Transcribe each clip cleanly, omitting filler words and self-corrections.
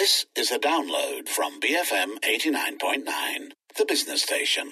This is a download from BFM 89.9, the business station.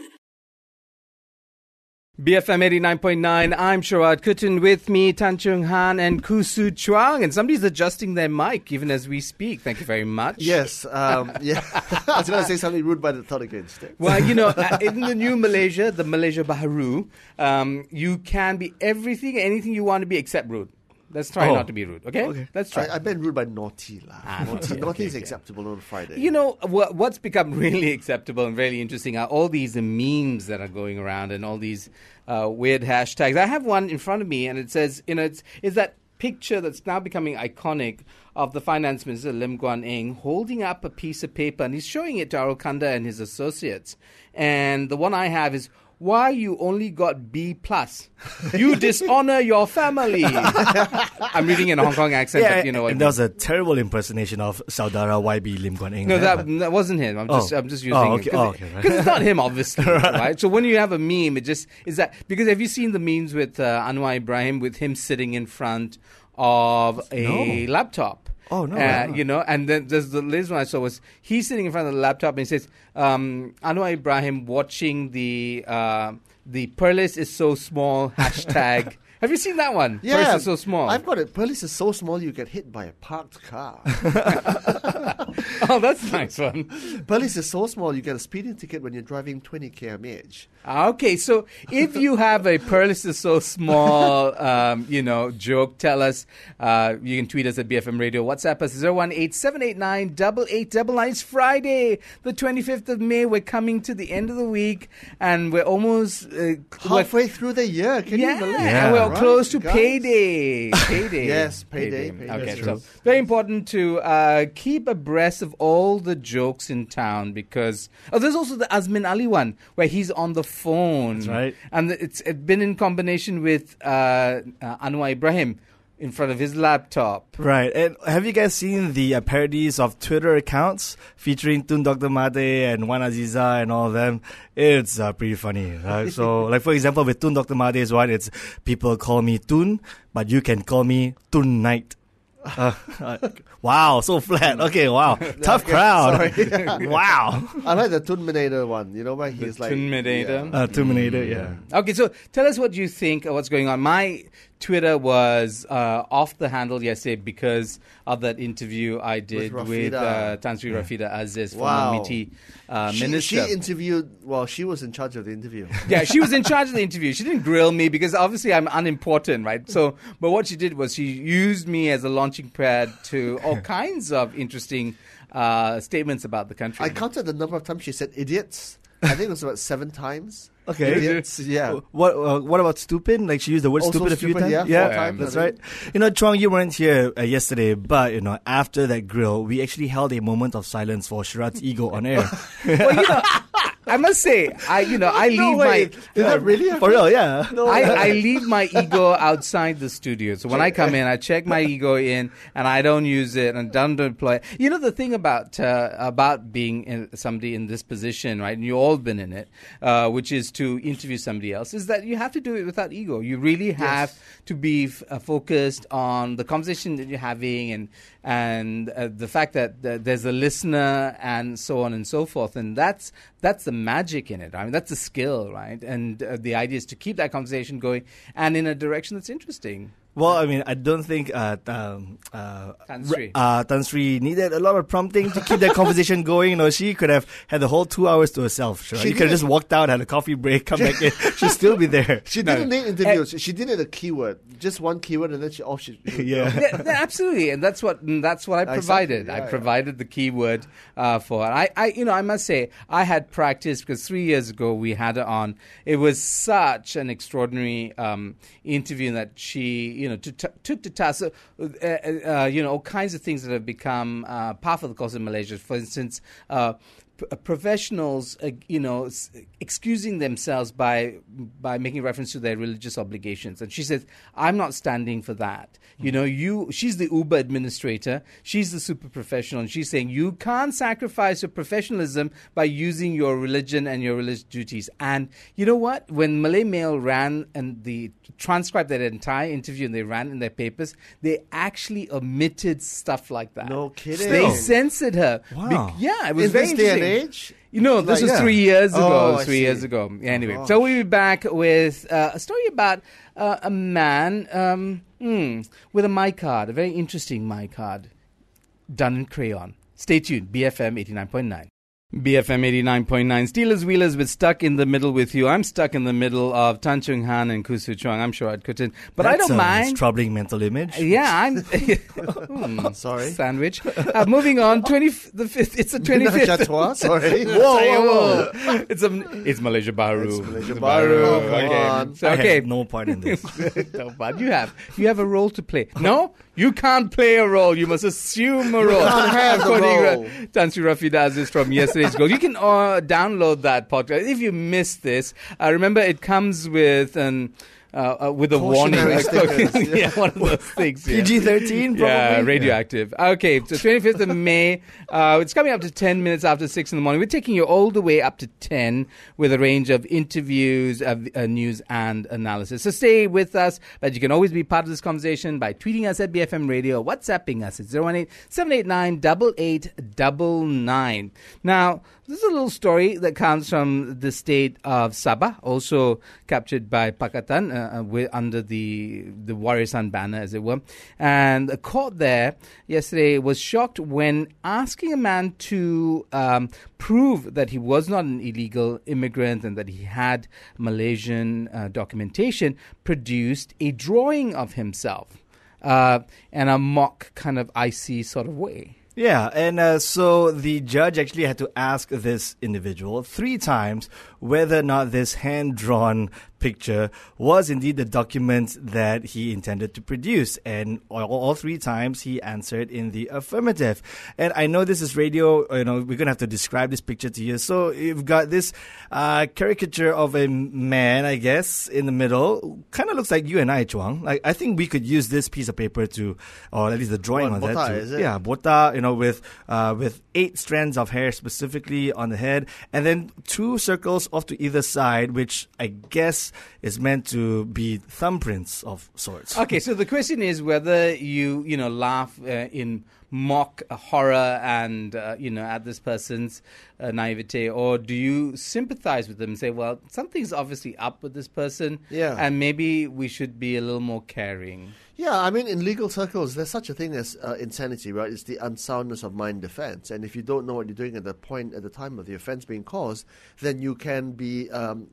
BFM 89.9, I'm Sharad Kutun, with me Tan Chung Han and Kusu Chuang, and somebody's adjusting their mic even as we speak. Thank you very much. Yes, yeah. I was going to say something rude, but I thought against it. Well, in the new Malaysia, the Malaysia Baharu, you can be everything, anything you want to be except rude. Let's try not to be rude, okay? Let's try. I've been rude by naughty. Naughty is acceptable on Friday. You know, what's become really acceptable and really interesting are all these memes that are going around and all these weird hashtags. I have one in front of me, and it says, it's that picture that's now becoming iconic of the Finance Minister, Lim Guan Eng, holding up a piece of paper, and he's showing it to Arul Kanda and his associates. And the one I have is, why you only got B+? You dishonor your family. I'm reading in a Hong Kong accent, but you know what. And that was a terrible impersonation of Saudara YB Lim Guan Eng. No, that wasn't him. I'm just using it. Because it's not him, obviously, right? So when you have a meme, it just is that, because have you seen the memes with Anwar Ibrahim, with him sitting in front of a laptop? Oh, no. And then there's the latest one I saw was he's sitting in front of the laptop and he says, Anwar Ibrahim watching the Perlis is so small hashtag. Have you seen that one? Yeah. Perlis is so small. I've got it. Perlis is so small you get hit by a parked car. Oh, that's a nice one. Perlis is so small you get a speeding ticket when you're driving 20 km/h. Okay, so if you have a Perlis is so small, joke, tell us. You can tweet us at BFM Radio. WhatsApp us 018-789-8899. It's Friday, the 25th of May. We're coming to the end of the week, and we're almost halfway through the year. Can you believe it? And we're close to payday. Payday. Yes, payday. Okay, so very important to keep abreast of all the jokes in town, because there's also the Azmin Ali one where he's on the phone. That's right. And it's been in combination with Anwar Ibrahim in front of his laptop. Right. And have you guys seen the parodies of Twitter accounts featuring Tun Dr. Mate and Wan Aziza and all of them? It's pretty funny. So, like, for example, with Tun Dr. Mate's one, it's people call me Tun, but you can call me Tun Knight. Wow, so flat. Okay, wow. Tough crowd. Wow. I like the Tunminator one, where he's like... Tunminator? Tunminator, yeah. Okay, so tell us what you think of what's going on. My Twitter was off the handle yesterday because of that interview I did with Tan Sri Rafida Aziz, former MITI minister. She interviewed, she was in charge of the interview. Yeah, she was in charge of the interview. She didn't grill me because obviously I'm unimportant, right? So, but what she did was she used me as a launching pad to all kinds of interesting statements about the country. I counted the number of times she said idiots. I think it was about 7 times. Okay. Idiots, yeah. What about stupid? Like, she used the word also stupid a few times? Yeah, 4 times. That's right. Chuang, you weren't here yesterday, but, after that grill, we actually held a moment of silence for Sharad's ego on air. Well, I must say, I leave my... Is that really? For real, yeah. No. I leave my ego outside the studio. So when I come in, I check my ego in, and I don't use it and don't deploy it. The thing about being somebody in this position, right, and you've all been in it, which is to interview somebody else, is that you have to do it without ego. You really have to be focused on the conversation that you're having and the fact that there's a listener and so on and so forth. And that's the magic in it. I mean, that's the skill, right? And the idea is to keep that conversation going and in a direction that's interesting. Well, I mean, I don't think Tan Sri needed a lot of prompting to keep that conversation going. She could have had the whole 2 hours to herself. Sure. She could have just walked out, had a coffee break, come back in. She'd still be there. She didn't need interviews. She did it a keyword, just one keyword, and then she yeah, absolutely, and that's what I provided. Exactly. I provided the keyword for it. I must say I had practiced because 3 years ago we had her on. It was such an extraordinary interview that she took to task, all kinds of things that have become part of the course in Malaysia. For instance, professionals, excusing themselves by making reference to their religious obligations. And she says, I'm not standing for that. She's the Uber administrator. She's the super professional. And she's saying, you can't sacrifice your professionalism by using your religion and your religious duties. And you know what? When Malay Mail ran and they transcribed that entire interview and they ran in their papers, they actually omitted stuff like that. No kidding. They censored her. Wow. It was In very this day and interesting. age? This was 3 years ago. Oh, It was I 3 see. years ago. Anyway, Gosh. so we'll be back with a story about a man with a my card, a very interesting my card, done in crayon. Stay tuned. BFM 89.9. BFM 89.9. Steelers Wheelers with Stuck in the Middle with you. I'm stuck in the middle of Tan Chung Han and Kusu Chuang. I'm sure I'd couldn't. But I That's don't a mind. troubling mental image. Yeah, I'm Sorry. sandwich. Moving on, 25th. It's the 25th. Chatois? Sorry. Whoa. It's Malaysia Baru. It's Malaysia Baru. Baru. Come Okay. on. So, I okay. have no part in this. No, but you have a role to play. No, you can't play a role. You must assume a role. can't have the role. Tansu Rafi does this from yesterday's goal. You can download that podcast if you missed this. Remember, it comes with a warning. Cautionary stickers. Yeah, one of those things. Yeah. PG-13 probably? Yeah, radioactive. Okay, so 25th of May. It's coming up to 10 minutes after 6 in the morning. We're taking you all the way up to 10 with a range of interviews, news, and analysis. So stay with us, but you can always be part of this conversation by tweeting us at BFM Radio, WhatsApping us at 018-789-8899. Now, this is a little story that comes from the state of Sabah, also captured by Pakatan under the Warrior Sun banner, as it were. And a court there yesterday was shocked when asking a man to prove that he was not an illegal immigrant and that he had Malaysian documentation, produced a drawing of himself in a mock kind of icy sort of way. Yeah, and so the judge actually had to ask this individual 3 times whether or not this hand-drawn picture was indeed the document that he intended to produce. And all 3 times he answered in the affirmative. And I know this is radio, we're going to have to describe this picture to you. So you've got this caricature of a man, I guess, in the middle. Kind of looks like you and I, Chuang. Like, I think we could use this piece of paper to, or at least the drawing What, on that. botak, is it? Yeah, botak, with 8 strands of hair specifically on the head, and then 2 circles off to either side, which I guess is meant to be thumbprints of sorts. Okay, so the question is whether you laugh in mock horror and at this person's naivete, or do you sympathize with them and say, well, something's obviously up with this person, and maybe we should be a little more caring. Yeah, I mean, in legal circles, there's such a thing as insanity, right? It's the unsoundness of mind defense. And if you don't know what you're doing at the time of the offense being caused, then you can be,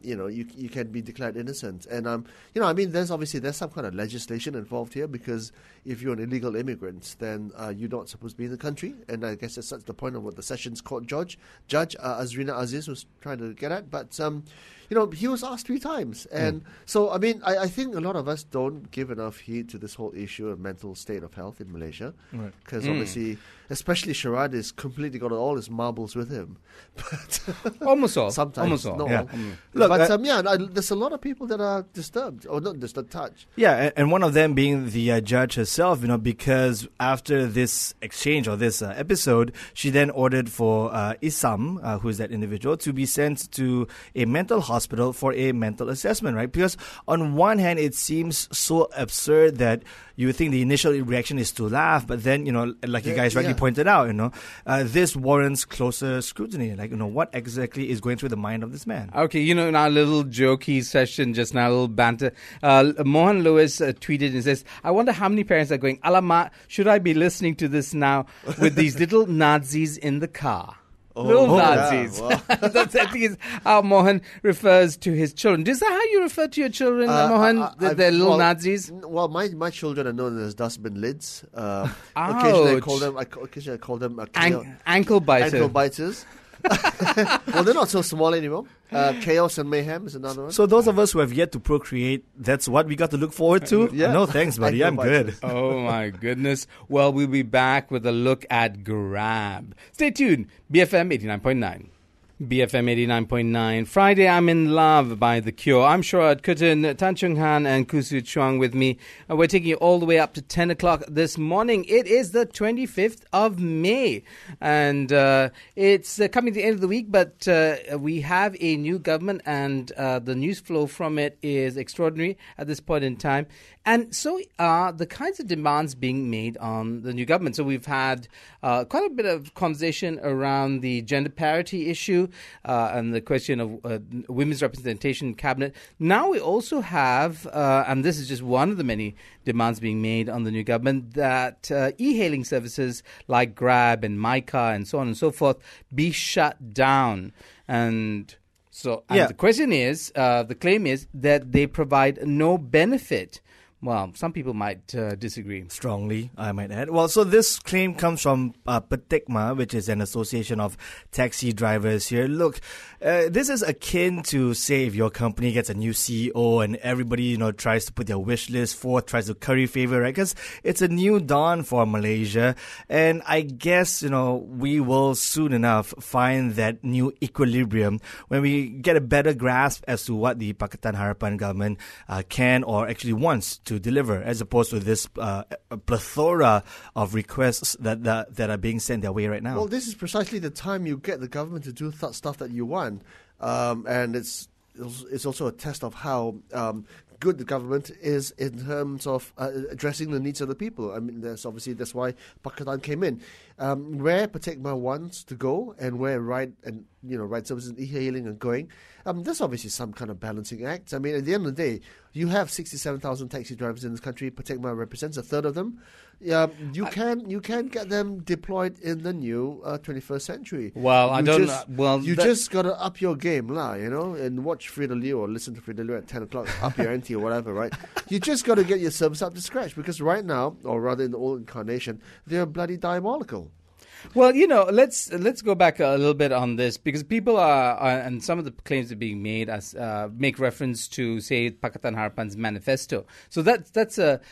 you can be declared innocent. And, there's some kind of legislation involved here, because if you're an illegal immigrant, then you're not supposed to be in the country. And I guess that's the point of what the Sessions Court Judge Azrina Aziz was trying to get at. But, he was asked 3 times. And so, I think a lot of us don't give enough heed to this whole issue of mental state of health in Malaysia. Because obviously, especially Sharad is completely got all his marbles with him. But almost all. Sometimes. Almost all. Not Yeah. all. Look, But there's a lot of people that are disturbed, or not disturbed, touched. Yeah, and one of them being the judge herself, because after this exchange or this episode, she then ordered for Isam, who is that individual, to be sent to a mental hospital for a mental assessment, right? Because on one hand, it seems so absurd that you would think the initial reaction is to laugh, but then, like you guys rightly pointed out, this warrants closer scrutiny. Like, what exactly is going through the mind of this man? Okay, in our little jokey session just now, a little banter, Mohan Lewis tweeted and says, I wonder how many parents are going, alamak, should I be listening to this now with these little Nazis in the car? Little Nazis. Yeah, That's, I think, is how Mohan refers to his children. Is that how you refer to your children, Mohan? They're little Nazis? Well, my children are known as dustbin lids. Occasionally I call them ankle biters. Ankle biters. Well, they're not so small anymore. Chaos and Mayhem is another one. So those of us who have yet to procreate, that's what we got to look forward to? Yeah. No thanks, buddy. I'm good. Oh my goodness. Well, we'll be back with a look at Grab. Stay tuned. BFM 89.9. BFM 89.9. Friday, I'm in Love by The Cure. I'm Shuad Kutun, Tan Chung Han and Kusu Chuang with me. We're taking you all the way up to 10 o'clock this morning. It is the 25th of May. And it's coming to the end of the week, but we have a new government and the news flow from it is extraordinary at this point in time. And so are the kinds of demands being made on the new government. So we've had quite a bit of conversation around the gender parity issue and the question of women's representation in cabinet. Now we also have, and this is just one of the many demands being made on the new government, that e-hailing services like Grab and Myka and so on and so forth be shut down. And so the question is, the claim is that they provide no benefit. Well, some people might disagree. Strongly, I might add. Well, so this claim comes from Petekma, which is an association of taxi drivers here. Look, this is akin to, say, if your company gets a new CEO and everybody, tries to put their wish list forth, tries to curry favor, right? Because it's a new dawn for Malaysia. And I guess, we will soon enough find that new equilibrium when we get a better grasp as to what the Pakatan Harapan government can or actually wants to deliver, as opposed to this plethora of requests that are being sent their way right now. Well, this is precisely the time you get the government to do stuff that you want, and it's also a test of how good the government is in terms of addressing the needs of the people. I mean, that's why Pakatan came in. Where Petekma wants to go and where ride services and e-hailing are going, there's obviously some kind of balancing act. I mean, at the end of the day, you have 67,000 taxi drivers in this country. Petekma represents a third of them. You can get them deployed in the new 21st century. Well, Just got to up your game, and watch Frida Liu or listen to Frida Liu at 10 o'clock, up your ante or whatever, right? You just got to get your service up to scratch, because right now, or rather in the old incarnation, they're bloody diabolical. Well, let's go back a little bit on this, because people are and some of the claims are being made as make reference to, say, Pakatan Harapan's manifesto. So that's a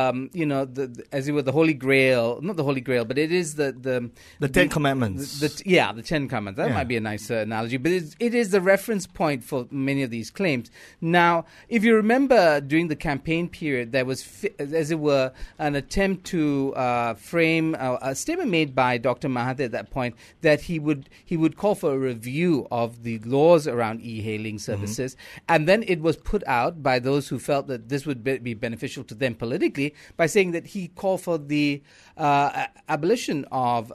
as it were, the Holy Grail, not the Holy Grail, but it is the Ten Commandments. The Ten Commandments. That might be a nice analogy, but it is the reference point for many of these claims. Now, if you remember, during the campaign period, there was, as it were, an attempt to frame a statement made by Dr. Mahathir at that point that he would call for a review of the laws around e-hailing services, and then it was put out by those who felt that this would be beneficial to them politically by saying that he called for the abolition of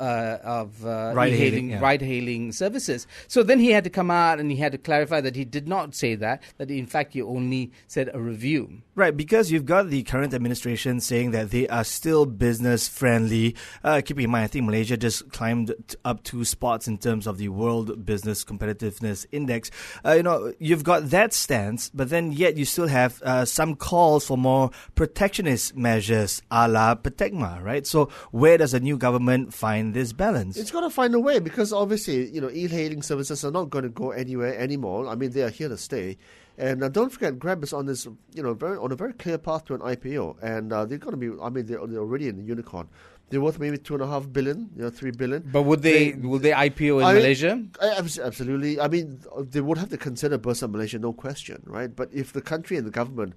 ride-hailing services. So then he had to come out and he had to clarify that he did not say that in fact he only said a review. Right, because you've got the current administration saying that they are still business friendly. Keeping in mind, I think Malaysia just climbed up 2 spots in terms of the World Business Competitiveness Index. You've got that stance, but then yet you still have some calls for more protectionist measures a la Petekma, right? So where does a new government find this balance? It's got to find a way, because obviously, e-hailing services are not going to go anywhere anymore. I mean, they are here to stay. And don't forget, Grab is on this, on a very clear path to an IPO, and they're going to be. I mean, they're already in the unicorn. They're worth maybe 2.5 billion, 3 billion. But would they IPO in Malaysia? Absolutely. I mean, they would have to consider Bursa Malaysia, no question, right? But if the country and the government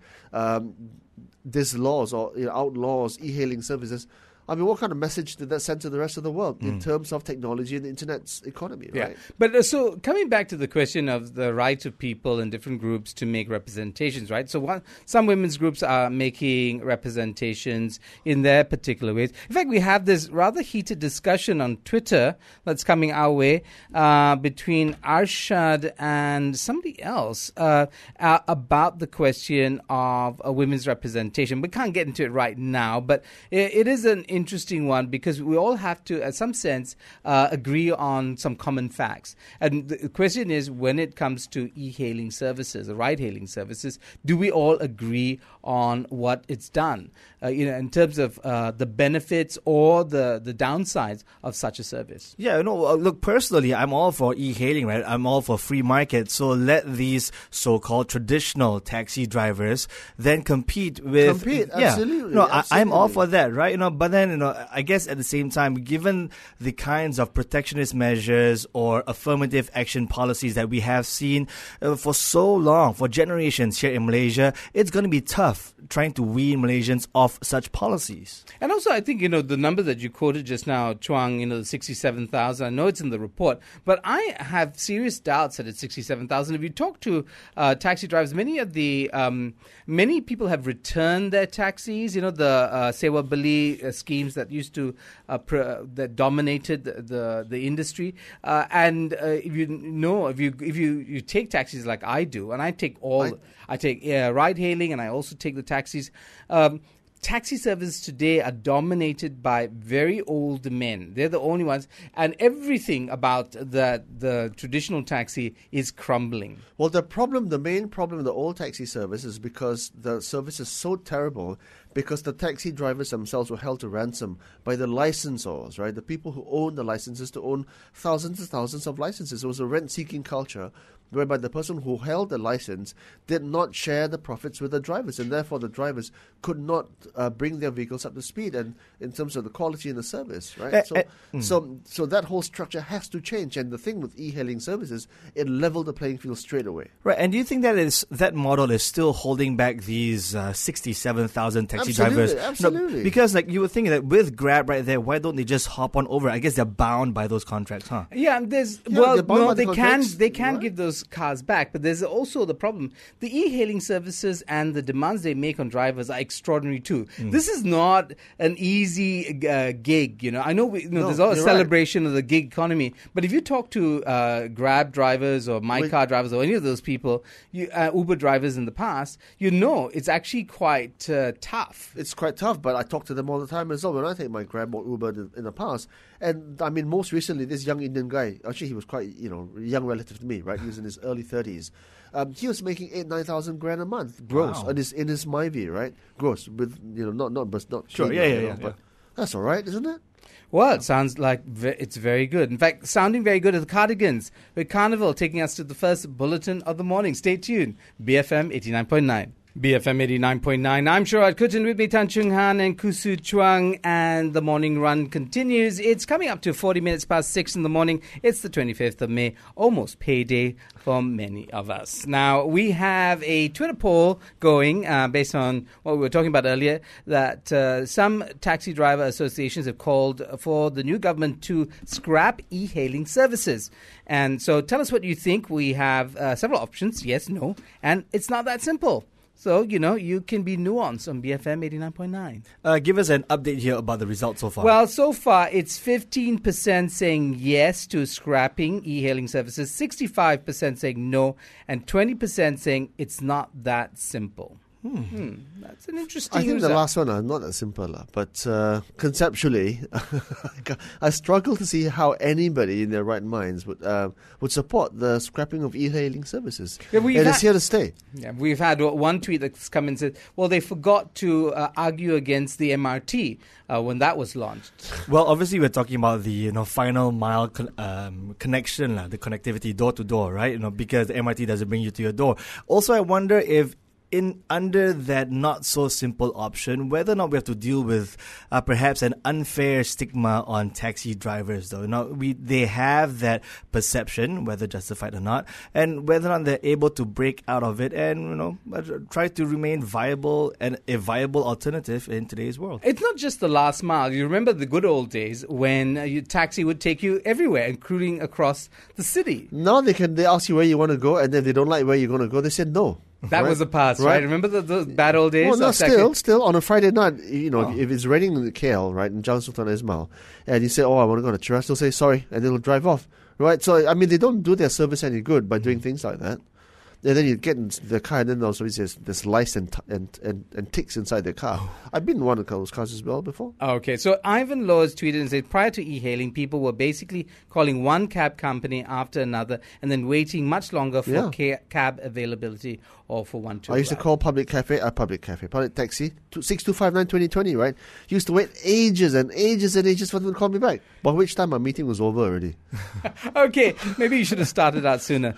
dislaws or outlaws e-hailing services, I mean, what kind of message did that send to the rest of the world in terms of technology and the internet's economy, right? Yeah. But so coming back to the question of the rights of people in different groups to make representations, right? So some women's groups are making representations in their particular ways. In fact, we have this rather heated discussion on Twitter that's coming our way between Arshad and somebody else about the question of women's representation. We can't get into it right now, but it is an interesting one because we all have to, in some sense, agree on some common facts. And the question is, when it comes to e-hailing services, or ride-hailing services, do we all agree on what it's done? In terms of the benefits or the downsides of such a service. Yeah, look, personally, I'm all for e-hailing, right? I'm all for free market. So let these so-called traditional taxi drivers then compete with... absolutely. No, absolutely. I'm all for that, right? But then, I guess at the same time, given the kinds of protectionist measures or affirmative action policies that we have seen for so long, for generations here in Malaysia, it's going to be tough trying to wean Malaysians off such policies. And also, I think, the number that you quoted just now, Chuang, the 67,000, I know it's in the report, but I have serious doubts that it's 67,000. If you talk to taxi drivers, many people have returned their taxis, the Sewa Beli schemes that used to, that dominated the industry. And if you take taxis like I do, and I take ride-hailing and I also take the taxis, taxi services today are dominated by very old men. They're the only ones. And everything about the traditional taxi is crumbling. Well, the main problem with the old taxi service is because the service is so terrible because the taxi drivers themselves were held to ransom by the licensors, right? The people who own the licenses to own thousands and thousands of licenses. It was a rent-seeking culture whereby the person who held the license did not share the profits with the drivers, and therefore the drivers could not bring their vehicles up to speed and in terms of the quality and the service, right? So that whole structure has to change, and the thing with e-hailing services, it leveled the playing field straight away. Right, and do you think that model is still holding back these 67,000 taxi drivers? Absolutely. No, because you were thinking that with Grab right there, why don't they just hop on over? I guess they're bound by those contracts, huh? Yeah, they can give those cars back, but there's also the problem. The e-hailing services and the demands they make on drivers are extraordinary too. This is not an easy gig. I know there's a lot of celebration of the gig economy, but if you talk to Grab drivers or MyCar drivers or any of those people, Uber drivers in the past, it's actually quite tough. It's quite tough, but I talk to them all the time as well when I take my Grab or Uber in the past. And I mean, most recently, this young Indian guy, actually he was quite, young relative to me, right? He was in his early 30s. He was making 9,000 grand a month gross in his Myvi, right? Gross with not sure, yeah. But that's all right, isn't it? Well, it sounds like it's very good. In fact, sounding very good are the Cardigans with Carnival taking us to the first bulletin of the morning. Stay tuned. BFM 89.9. BFM 89.9. I'm Sharad Kutan, with me Tan Chung Han and Kusu Chuang, and the morning run continues. It's coming up to 40 minutes past 6 in the morning. It's the 25th of May, almost payday for many of us. Now, we have a Twitter poll going based on what we were talking about earlier, that some taxi driver associations have called for the new government to scrap e-hailing services. And so tell us what you think. We have several options, yes, no, and it's not that simple. So, you can be nuanced on BFM 89.9. Give us an update here about the results so far. Well, so far, it's 15% saying yes to scrapping e-hailing services, 65% saying no, and 20% saying it's not that simple. That's an interesting I think result. the last one are not that simple, but conceptually, I struggle to see how anybody in their right minds would support the scrapping of e-hailing services. Yeah, it's here to stay. Yeah, we've had one tweet that's come and said, well, they forgot to argue against the MRT when that was launched. Well, obviously, we're talking about the final mile connection, the connectivity door to door, right? Because the MRT doesn't bring you to your door. Also, I wonder if under that not so simple option, whether or not we have to deal with perhaps an unfair stigma on taxi drivers, though. They have that perception, whether justified or not, and whether or not they're able to break out of it and try to remain viable and a viable alternative in today's world. It's not just the last mile. You remember the good old days when your taxi would take you everywhere, including across the city. Now they ask you where you want to go, and if they don't like where you're going to go, they said no. That was the past, right? Remember the bad old days? Well, no, still on a Friday night, if it's raining in the KL, right, in Jalan Sultan Ismail, and you say, I want to go to Cheras, they'll say sorry, and they'll drive off, right? So, I mean, they don't do their service any good by doing things like that. And then you get into the car, and then also there's lice and ticks inside the car. I've been in one of those cars as well before. Okay, so Ivan Laws tweeted and said, prior to e-hailing, people were basically calling one cab company after another and then waiting much longer for cab availability or for one to I used to call public taxi, 6259220, right? Used to wait ages and ages and ages for them to call me back. By which time my meeting was over already. Okay, maybe you should have started out sooner.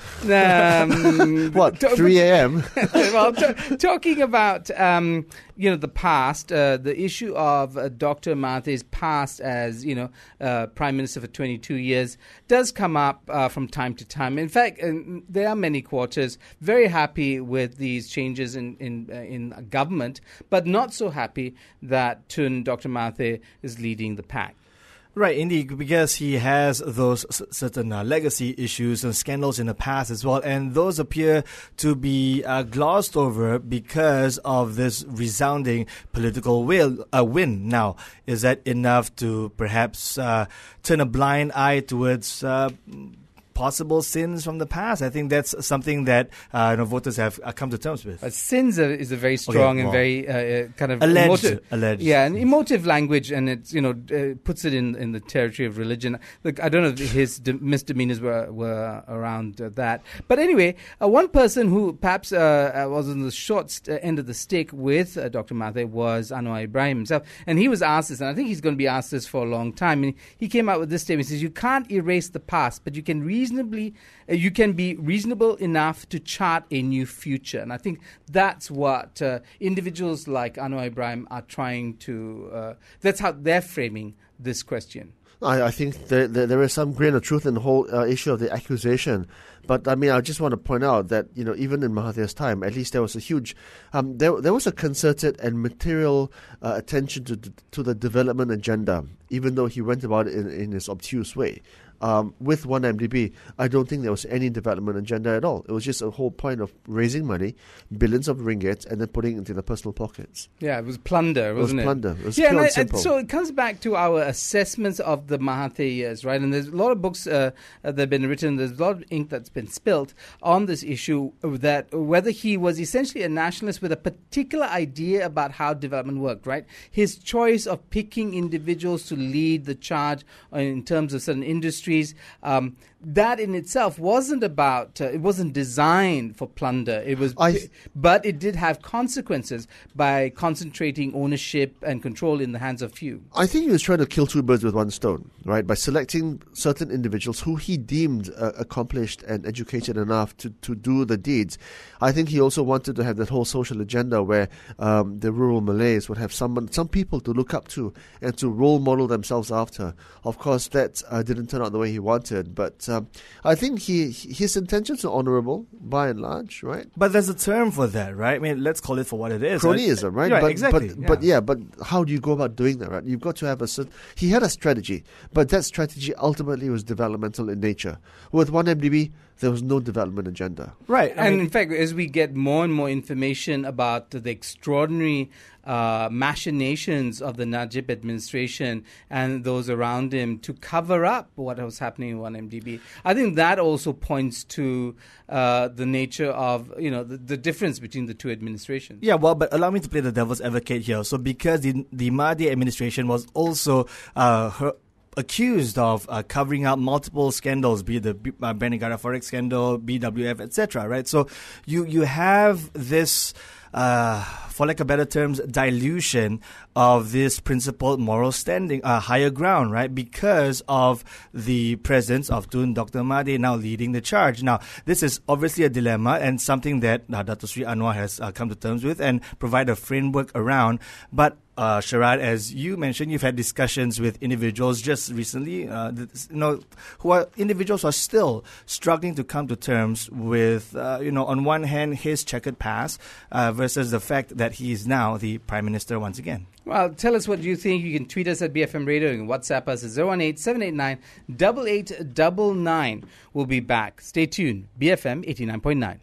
What, 3 a.m.? Well, talking about the past, the issue of Dr. Mahathir's past as Prime Minister for 22 years does come up from time to time. In fact, there are many quarters very happy with these changes in government, but not so happy that Dr. Mahathir is leading the pack. Right, indeed, because he has those certain legacy issues and scandals in the past as well, and those appear to be glossed over because of this resounding political win. Now, is that enough to perhaps turn a blind eye towards possible sins from the past? I think that's something that voters have come to terms with. Sins is a very strong and very kind of alleged. An emotive language, and it's puts it in the territory of religion. Look, I don't know if his misdemeanors were around that, but anyway, one person who perhaps was on the short end of the stick with Dr. Mahathir was Anwar Ibrahim himself, and he was asked this, and I think he's going to be asked this for a long time. And he came out with this statement. He says, "You can't erase the past, but you can be reasonable enough to chart a new future." And I think that's what individuals like Anwar Ibrahim are trying to, that's how they're framing this question. I think there is some grain of truth in the whole issue of the accusation. But, I mean, I just want to point out that, even in Mahathir's time, at least there was a huge, there was a concerted and material attention to the development agenda, even though he went about it in his obtuse way. With 1MDB, I don't think there was any development agenda at all. It was just a whole point of raising money, billions of ringgits, and then putting it into the personal pockets. Yeah, it was plunder, wasn't it? It was plunder. It was pure and simple. So it comes back to our assessments of the Mahathir years, right? And there's a lot of books that have been written, there's a lot of ink that's been spilt on this issue, that whether he was essentially a nationalist with a particular idea about how development worked, right? His choice of picking individuals to lead the charge in terms of certain industries, that in itself wasn't about, it wasn't designed for plunder. It was, but it did have consequences by concentrating ownership and control in the hands of few. I think he was trying to kill two birds with one stone, right? By selecting certain individuals who he deemed accomplished and educated enough to do the deeds. I think he also wanted to have that whole social agenda where the rural Malays would have some people to look up to and to role model themselves after. Of course, that didn't turn out the way he wanted, but I think his intentions are honourable by and large, right? But there's a term for that, right? I mean, let's call it for what it is. Cronyism, right? Right, exactly. But how do you go about doing that, right? You've got to have he had a strategy, but that strategy ultimately was developmental in nature. With 1MDB, there was no development agenda. Right. In fact, as we get more and more information about the extraordinary machinations of the Najib administration and those around him to cover up what was happening in 1MDB, I think that also points to the nature of, the difference between the two administrations. Yeah, well, but allow me to play the devil's advocate here. So because the Mahathir administration was also accused of covering up multiple scandals, be it the Bernegara Forex scandal, BWF, etc., right? So you have this, for lack of better terms, dilution of this principled moral standing, higher ground, right? Because of the presence of Dr. Mahathir now leading the charge. Now, this is obviously a dilemma and something that Dato Sri Anwar has come to terms with and provide a framework around. But Sharad, as you mentioned, you've had discussions with individuals just recently, who are individuals who are still struggling to come to terms with, on one hand, his checkered past versus the fact that he is now the Prime Minister once again. Well, tell us what you think. You can tweet us at BFM Radio and WhatsApp us at 018-789-8899. We'll be back. Stay tuned. BFM 89.9.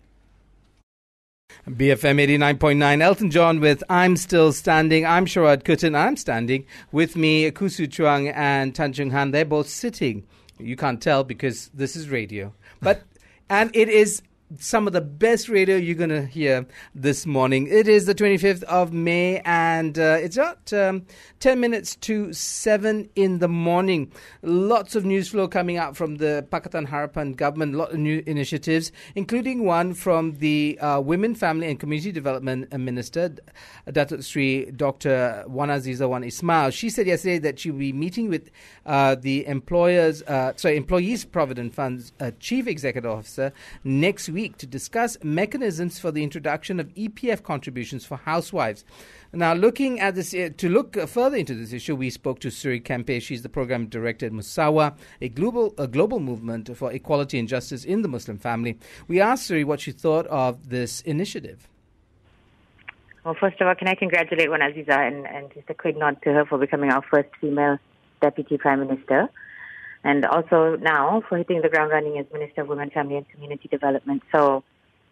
BFM 89.9, Elton John with I'm Still Standing. I'm Sharad Kuttan. I'm standing. With me, Kusu Chuang and Tan Chung Han. They're both sitting. You can't tell because this is radio. And it is some of the best radio you're going to hear this morning. It is the 25th of May, and it's about 10 minutes to 7 in the morning. Lots of news flow coming out from the Pakatan Harapan government, a lot of new initiatives, including one from the Women, Family and Community Development Minister, Datuk Sri Dr. Wan Azizah Wan Ismail. She said yesterday that she will be meeting with the Employees Provident Fund's Chief Executive Officer next week to discuss mechanisms for the introduction of EPF contributions for housewives. Now, looking at this, to look further into this issue, we spoke to Suri Kempe. She's the program director at Musawa, a global movement for equality and justice in the Muslim family. We asked Suri what she thought of this initiative. Well, first of all, can I congratulate Wan Azizah and just a quick nod to her for becoming our first female Deputy Prime Minister, and also now for hitting the ground running as Minister of Women, Family and Community Development. So,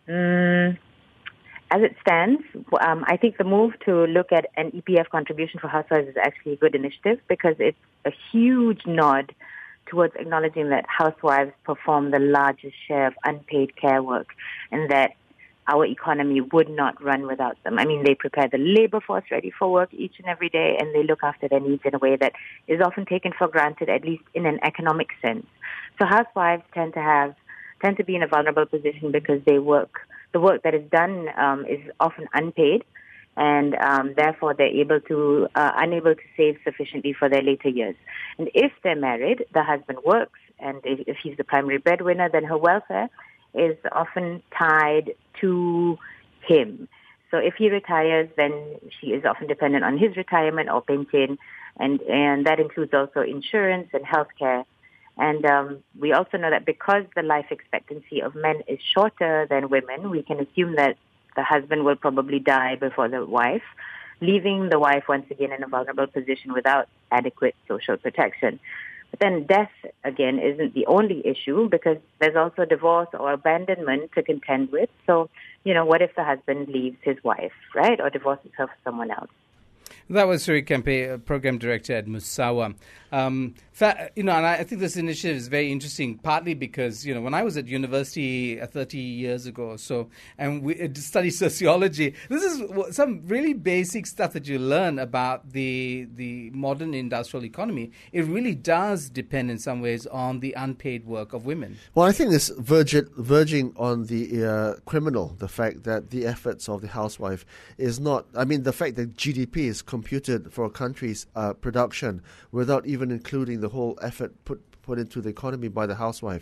as it stands, I think the move to look at an EPF contribution for housewives is actually a good initiative, because it's a huge nod towards acknowledging that housewives perform the largest share of unpaid care work, and that our economy would not run without them. I mean, they prepare the labor force ready for work each and every day, and they look after their needs in a way that is often taken for granted, at least in an economic sense. So housewives tend to be in a vulnerable position because the work that is done is often unpaid, and therefore they're unable to save sufficiently for their later years. And if they're married, the husband works, and if he's the primary breadwinner, then her welfare is often tied to him. So if he retires, then she is often dependent on his retirement or pension, and that includes also insurance and healthcare. And we also know that because the life expectancy of men is shorter than women, we can assume that the husband will probably die before the wife, leaving the wife once again in a vulnerable position without adequate social protection. But then death, again, isn't the only issue, because there's also divorce or abandonment to contend with. So, what if the husband leaves his wife, right, or divorces her for someone else? That was Suri Kempe, program director at Musawa. And I think this initiative is very interesting, partly because, when I was at university 30 years ago or so, and we studied sociology, this is some really basic stuff that you learn about the modern industrial economy. It really does depend in some ways on the unpaid work of women. Well, I think it's verging on the criminal, the fact that the efforts of the housewife is not, the fact that GDP is computed for a country's production without even including the whole effort put into the economy by the housewife.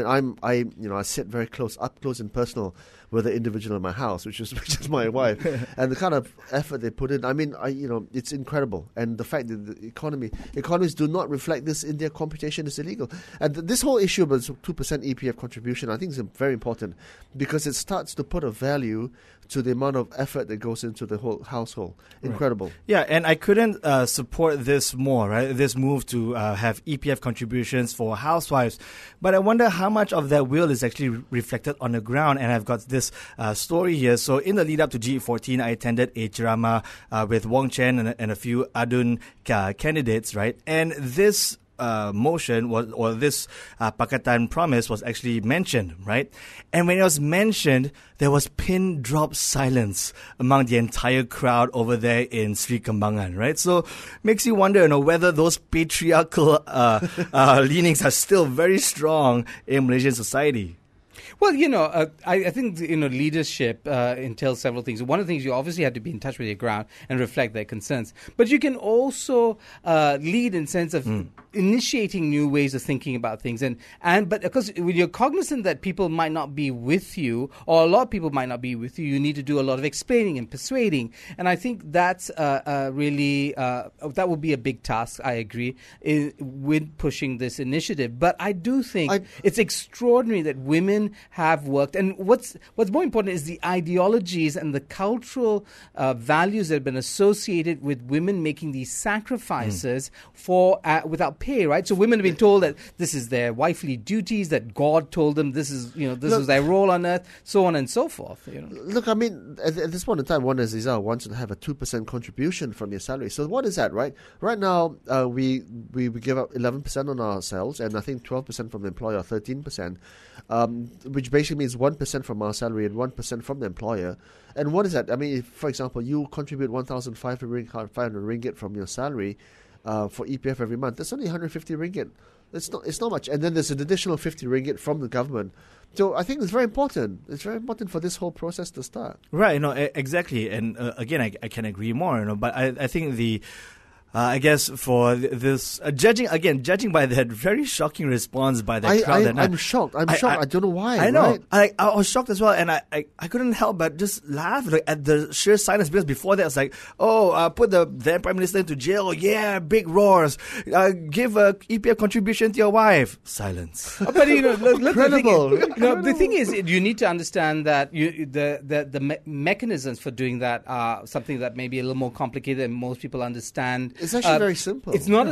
I sit very up close and personal with the individual in my house, which is my wife, and the kind of effort they put in. It's incredible. And the fact that the economies do not reflect this in their computation is illegal. And this whole issue about 2% EPF contribution, I think, is very important, because it starts to put a value to the amount of effort that goes into the whole household. Incredible. Right. Yeah, and I couldn't support this more, right? This move to have EPF contributions for housewives. But I wonder how much of that will is actually reflected on the ground. And I've got this story here. So in the lead up to G14, I attended a ceramah with Wong Chen and a few Adun candidates, right? And this motion this Pakatan promise was actually mentioned, right? And when it was mentioned, there was pin drop silence among the entire crowd over there in Sri Kembangan, right? So makes you wonder, whether those patriarchal leanings are still very strong in Malaysian society. Well, I think, leadership entails several things. One of the things, you obviously have to be in touch with your crowd and reflect their concerns. But you can also lead in sense of initiating new ways of thinking about things. But because when you're cognizant that people might not be with you, or a lot of people might not be with you, you need to do a lot of explaining and persuading. And I think that's really, that would be a big task, I agree, with pushing this initiative. But I do think it's extraordinary that women have worked. And what's more important is the ideologies and the cultural values that have been associated with women making these sacrifices for without pay, right? So women have been told that this is their wifely duties, that God told them this is their role on earth, so on and so forth. Look, at this point in time, Wan Azizah wants to have a 2% contribution from your salary. So what is that, right? Right now, we give up 11% on ourselves, and I think 12% from the employer, 13%. which basically means 1% from our salary and 1% from the employer. And what is that? I mean, if, for example, you contribute 1,500 ringgit from your salary for EPF every month, that's only 150 ringgit. It's not much. And then there's an additional 50 ringgit from the government. So I think it's very important. It's very important for this whole process to start. Right, exactly. And again, I can agree more, but I think I guess for this, judging by that very shocking response by that crowd. I'm shocked. I'm shocked. I don't know why. I know. Right? I was shocked as well, and I couldn't help but just laugh at the sheer silence, because before that, it's like, put the then Prime Minister into jail. Yeah, big roars. Give a EPF contribution to your wife. Silence. But look, Incredible. The thing is, you need to understand that the mechanisms for doing that are something that may be a little more complicated than most people understand. It's actually very simple. It's not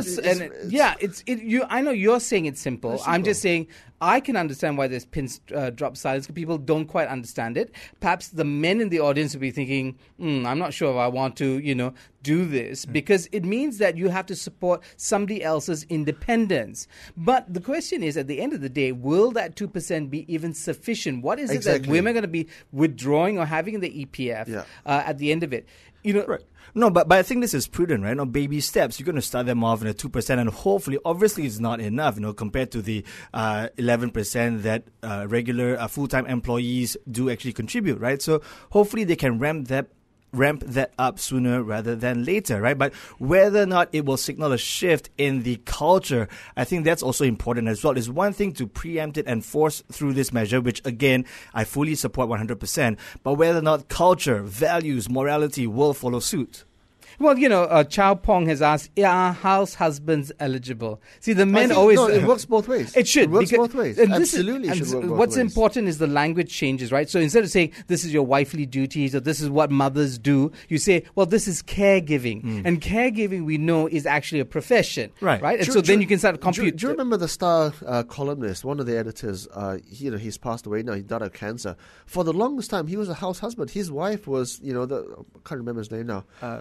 I know you're saying it's simple. I'm just saying I can understand why there's pins drop silence, because people don't quite understand it. Perhaps the men in the audience will be thinking, I'm not sure if I want to, do this, because it means that you have to support somebody else's independence. But the question is, at the end of the day, will that 2% be even sufficient? What is it that women are going to be withdrawing or having in the EPF at the end of it? Right. No, but I think this is prudent, right? Baby steps. You're going to start them off in a 2%, and hopefully, obviously, it's not enough, compared to the 11% that regular full-time employees do actually contribute, right? So hopefully, they can ramp that up sooner rather than later, right? But whether or not it will signal a shift in the culture, I think that's also important as well. It's one thing to preempt it and force through this measure, which again, I fully support 100%, but whether or not culture, values, morality will follow suit. Well, Chow Pong has asked, are house husbands eligible? See, the men always... No, it works both ways. It should. It works both ways. Absolutely should work both ways. What's important is the language changes, right? So instead of saying, this is your wifely duties, or this is what mothers do, you say, well, this is caregiving. And caregiving, we know, is actually a profession. Right? And then you can start to compute. Do you remember the Star columnist, one of the editors, he's passed away now, he died of cancer. For the longest time, he was a house husband. His wife was, I can't remember his name now.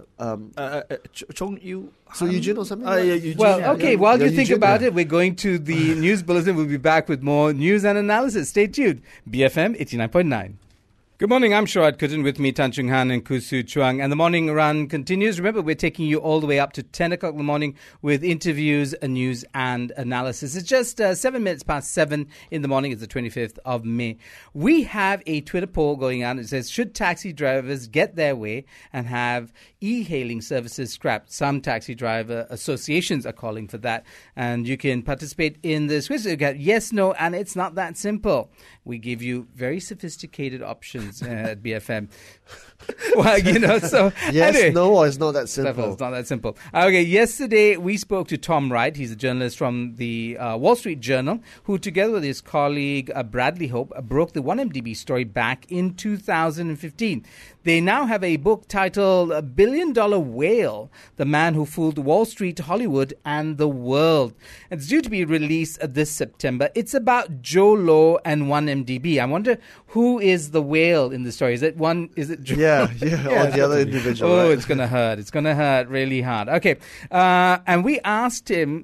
Chong Yu. So Eugene or something? Eugene, well, okay, while you think Eugene, about it, we're going to the news bulletin. We'll be back with more news and analysis. Stay tuned. BFM 89.9. Good morning, I'm Sharad Kuttan, with me Tan Chung Han and Kusu Chuang, and the morning run continues. Remember, we're taking you all the way up to 10 o'clock in the morning with interviews, news and analysis. It's just 7 minutes past 7 in the morning. It's the 25th of May. We have a Twitter poll going on. It says, should taxi drivers get their way and have e-hailing services scrapped? Some taxi driver associations are calling for that, and you can participate in this quiz. You get yes, no, and it's not that simple. We give you very sophisticated options at BFM. Well, so... Yes, anyway, no, it's not that simple. It's not that simple. Okay, yesterday we spoke to Tom Wright. He's a journalist from the Wall Street Journal, who together with his colleague Bradley Hope broke the 1MDB story back in 2015. They now have a book titled $1 Billion Whale, The Man Who Fooled Wall Street, Hollywood, and the World. It's due to be released this September. It's about Joe Low and 1MDB. I wonder who is the whale in the story. Is it Joe? Yeah, or the other individual. Oh, right? It's going to hurt. It's going to hurt really hard. Okay. And we asked him,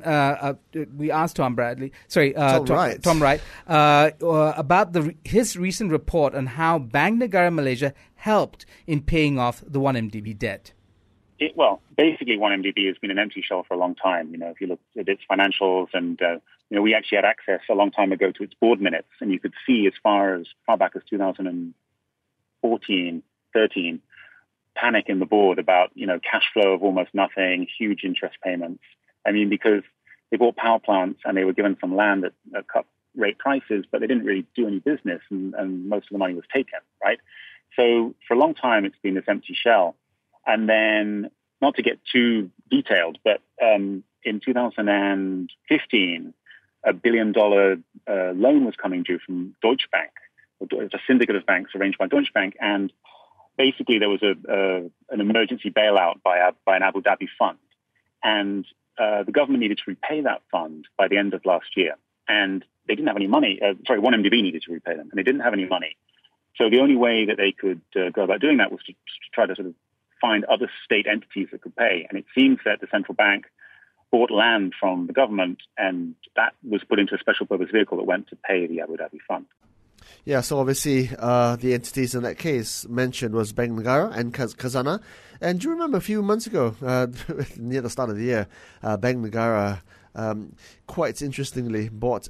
Tom Wright, about his recent report on how Bank Negara Malaysia helped in paying off the 1MDB debt. Basically 1MDB has been an empty shell for a long time. If you look at its financials and, we actually had access a long time ago to its board minutes, and you could see as far back as 2014, 13, panic in the board about, cash flow of almost nothing, huge interest payments. Because they bought power plants and they were given some land at cut rate prices, but they didn't really do any business, and most of the money was taken, right? So for a long time, it's been this empty shell. And then, not to get too detailed, but in 2015, $1 billion loan was coming due from Deutsche Bank. It was a syndicate of banks arranged by Deutsche Bank, and basically there was an emergency bailout by an Abu Dhabi fund. And the government needed to repay that fund by the end of last year. And they didn't have any money. 1MDB needed to repay them, and they didn't have any money. So the only way that they could go about doing that was to try to sort of find other state entities that could pay. And it seems that the central bank bought land from the government, and that was put into a special purpose vehicle that went to pay the Abu Dhabi fund. Yeah, so obviously the entities in that case mentioned was Bank Negara and Khazanah. And do you remember a few months ago, near the start of the year, Bank Negara quite interestingly bought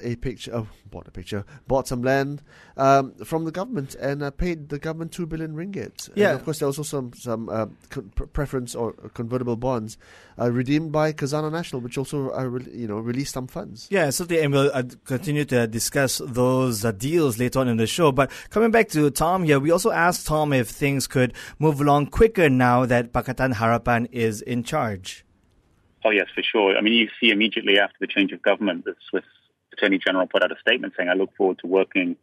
some land from the government and paid the government 2 billion ringgit. Yeah. And of course, there was also some preference or convertible bonds redeemed by Khazanah National, which also released some funds. Yeah, certainly, and we'll continue to discuss those deals later on in the show. But coming back to Tom here, we also asked Tom if things could move along quicker now that Pakatan Harapan is in charge. Oh, yes, for sure. I mean, you see immediately after the change of government, the Swiss Attorney General put out a statement saying, I look forward to working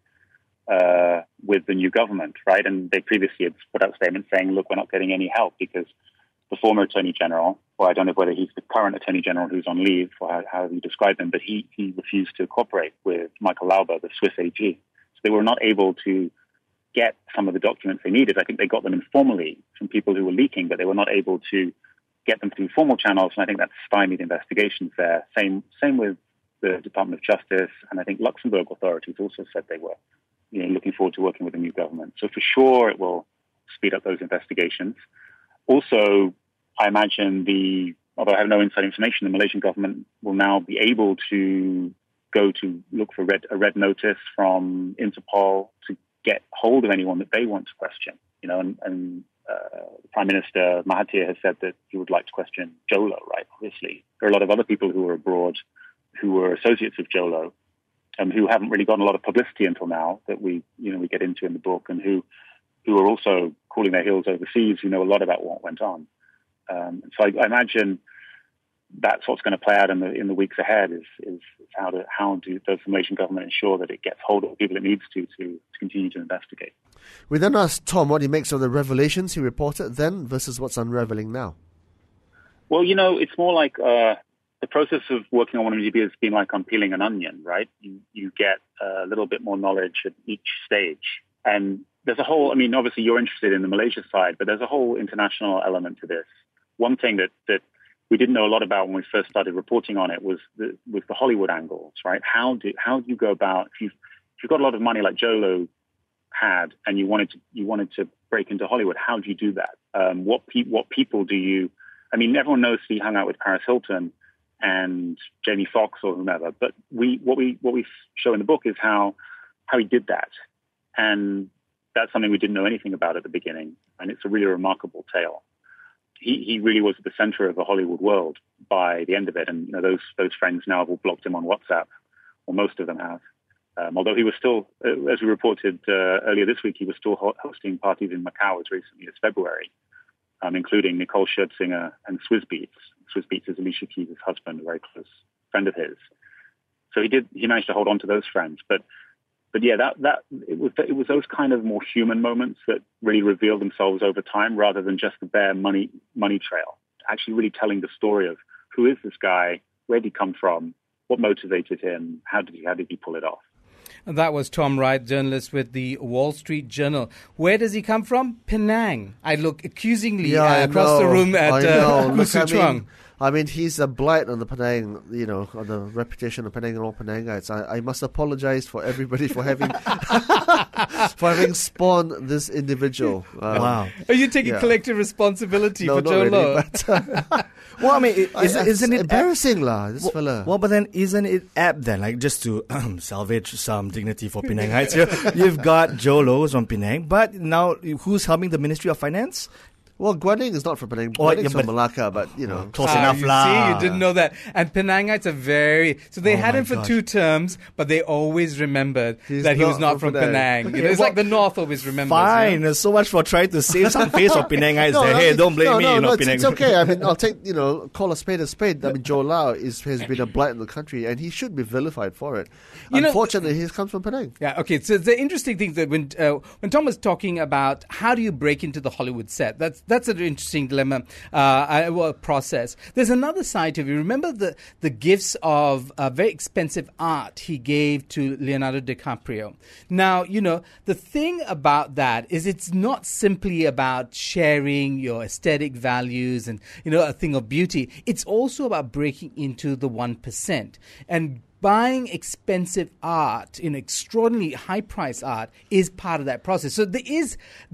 with the new government, right? And they previously had put out a statement saying, look, we're not getting any help because the former Attorney General, or I don't know whether he's the current Attorney General who's on leave, or how you describe him, but he refused to cooperate with Michael Lauber, the Swiss AG. So they were not able to get some of the documents they needed. I think they got them informally from people who were leaking, but they were not able to get them through formal channels, and I think that stymied investigations there. Same with the Department of Justice, and I think Luxembourg authorities also said they were looking forward to working with the new government. So for sure it will speed up those investigations. Also, I imagine although I have no inside information, the Malaysian government will now be able to go to look for a red notice from Interpol to get hold of anyone that they want to question, and Prime Minister Mahathir has said that he would like to question Jolo, right? Obviously, there are a lot of other people who are abroad who were associates of Jolo, who haven't really gotten a lot of publicity until now that we get into in the book, and who are also cooling their heels overseas, who know a lot about what went on. So I imagine that's what's going to play out in the weeks ahead is how does the Malaysian government ensure that it gets hold of the people it needs to continue to investigate. We then asked Tom what he makes of the revelations he reported then versus what's unraveling now. Well, it's more like the process of working on one of these has been like on peeling an onion, right? You get a little bit more knowledge at each stage. And there's a whole, obviously you're interested in the Malaysia side, but there's a whole international element to this. One thing that we didn't know a lot about when we first started reporting on it was the Hollywood angles, right? How do you go about, if you've got a lot of money like Jolo had and you wanted to break into Hollywood, how do you do that? What people do you, everyone knows he hung out with Paris Hilton and Jamie Foxx or whomever, but what we show in the book is how he did that. And that's something we didn't know anything about at the beginning. And it's a really remarkable tale. He really was at the center of the Hollywood world by the end of it. And those friends now have all blocked him on WhatsApp, or most of them have. Although he was still, as we reported earlier this week, he was still hosting parties in Macau as recently as February, including Nicole Scherzinger and Swizz Beatz. Swizz Beatz is Alicia Keys' husband, a very close friend of his. So he managed to hold on to those friends. But yeah, it was those kind of more human moments that really revealed themselves over time, rather than just the bare money trail. Actually, really telling the story of who is this guy, where did he come from, what motivated him, how did he pull it off. And that was Tom Wright, journalist with the Wall Street Journal. Where does he come from? Penang. I look accusingly across the room at Khoo Hsu Chuang. He's a blight on the Penang, on the reputation of Penang and all Penangites. I must apologize for everybody for having spawned this individual. Wow. Are you taking collective responsibility for Jolo? Really, but well, isn't it embarrassing, this fella? Well, but then isn't it apt then, like just to salvage some dignity for Penangites here? You've got Jolos from Penang, but now who's helping the Ministry of Finance? Well, Guaning is not from Penang. Guaning's from Malacca, but, Close enough, See, you didn't know that. And Penangites are so they had him for 2 terms, but they always remembered that he was not from Penang. Okay, it's like the North always remembers. Fine, there's so much for trying to save some face for Penangites there. Hey, don't blame me, Penang. It's okay. I'll take, call a spade a spade. Joe Lau has been a blight in the country, and he should be vilified for it. Unfortunately, he comes from Penang. Yeah, okay. So the interesting thing that when Tom was talking about how do you break into the Hollywood set, that's an interesting dilemma process. There's another side to it. Remember the gifts of very expensive art he gave to Leonardo DiCaprio. Now, the thing about that is it's not simply about sharing your aesthetic values and, a thing of beauty. It's also about breaking into the 1%. And buying expensive art, extraordinarily high-priced art, is part of that process. So there is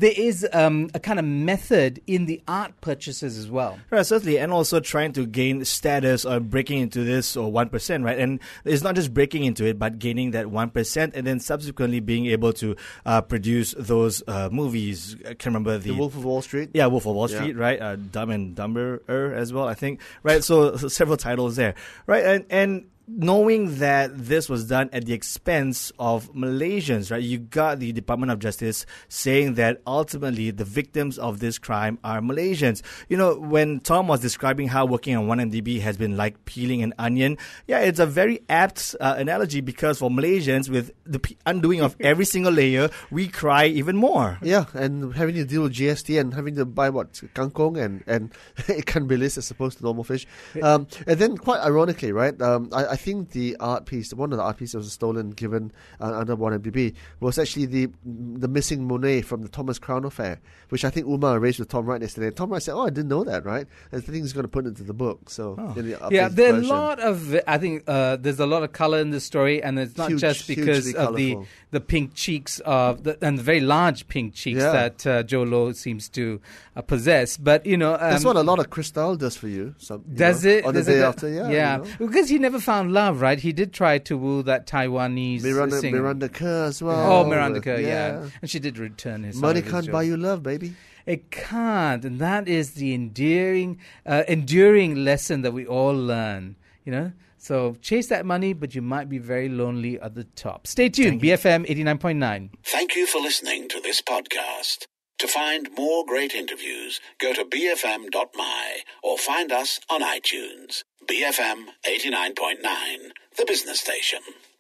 a kind of method in the art purchases as well. Right, certainly, and also trying to gain status or breaking into this or 1%, right? And it's not just breaking into it, but gaining that 1%, and then subsequently being able to produce those movies. I can't remember The Wolf of Wall Street. Yeah, Wolf of Wall Street, right? Dumb and Dumber as well, I think. Right, so several titles there, right? And knowing that this was done at the expense of Malaysians, right? You got the Department of Justice saying that ultimately the victims of this crime are Malaysians. When Tom was describing how working on 1MDB has been like peeling an onion, yeah, it's a very apt analogy, because for Malaysians, with the undoing of every single layer, we cry even more. Yeah, and having to deal with GST and having to buy kangkong and ikan bilis as opposed to normal fish. And then quite ironically, right, I think the art piece, one of the art pieces that was stolen, given under 1MDB, was actually the missing Monet from the Thomas Crown affair, which I think Umar raised with Tom Wright yesterday. And Tom Wright said, I didn't know that, right? And I think he's going to put it into the book. So in the there are version. a lot of, I think there's a lot of color in this story, and it's not just because of the pink cheeks and the very large pink cheeks that Joe Low seems to possess. But, that's what a lot of Cristal does for you. Does it? On the day after, yeah. Because he never found love, right? He did try to woo that Taiwanese singer. Miranda Kerr as well. Oh, Miranda Kerr, yeah. And she did return his Money can't buy you love, baby. It can't. And that is the enduring lesson that we all learn, So chase that money, but you might be very lonely at the top. Stay tuned, BFM 89.9. Thank you for listening to this podcast. To find more great interviews, go to bfm.my or find us on iTunes. BFM 89.9, the business station.